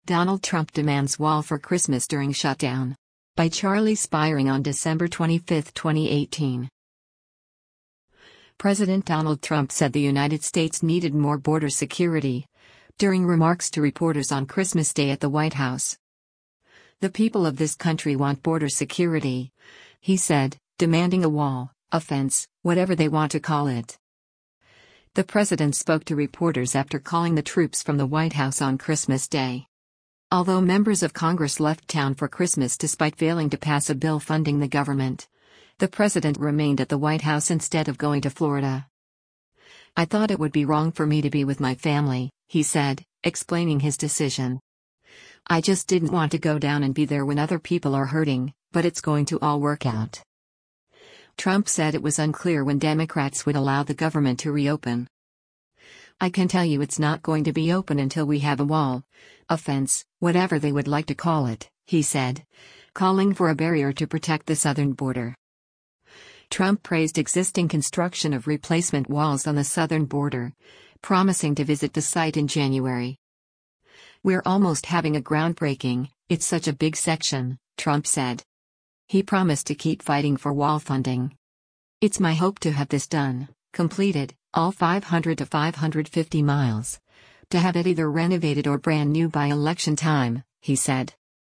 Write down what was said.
Donald Trump demands wall for Christmas during shutdown. By Charlie Spiring on December 25, 2018. President Donald Trump said the United States needed more border security during remarks to reporters on Christmas Day at the White House. The people of this country want border security, he said, demanding a wall, a fence, whatever they want to call it. The president spoke to reporters after calling the troops from the White House on Christmas Day. Although members of Congress left town for Christmas despite failing to pass a bill funding the government, the president remained at the White House instead of going to Florida. I thought it would be wrong for me to be with my family, he said, explaining his decision. I just didn't want to go down and be there when other people are hurting, but it's going to all work out. Trump said it was unclear when Democrats would allow the government to reopen. I can tell you it's not going to be open until we have a wall, a fence, whatever they would like to call it, he said, calling for a barrier to protect the southern border. Trump praised existing construction of replacement walls on the southern border, promising to visit the site in January. We're almost having a groundbreaking, it's such a big section, Trump said. He promised to keep fighting for wall funding. It's my hope to have this done, completed, all 500 to 550 miles. To have it either renovated or brand new by election time, he said.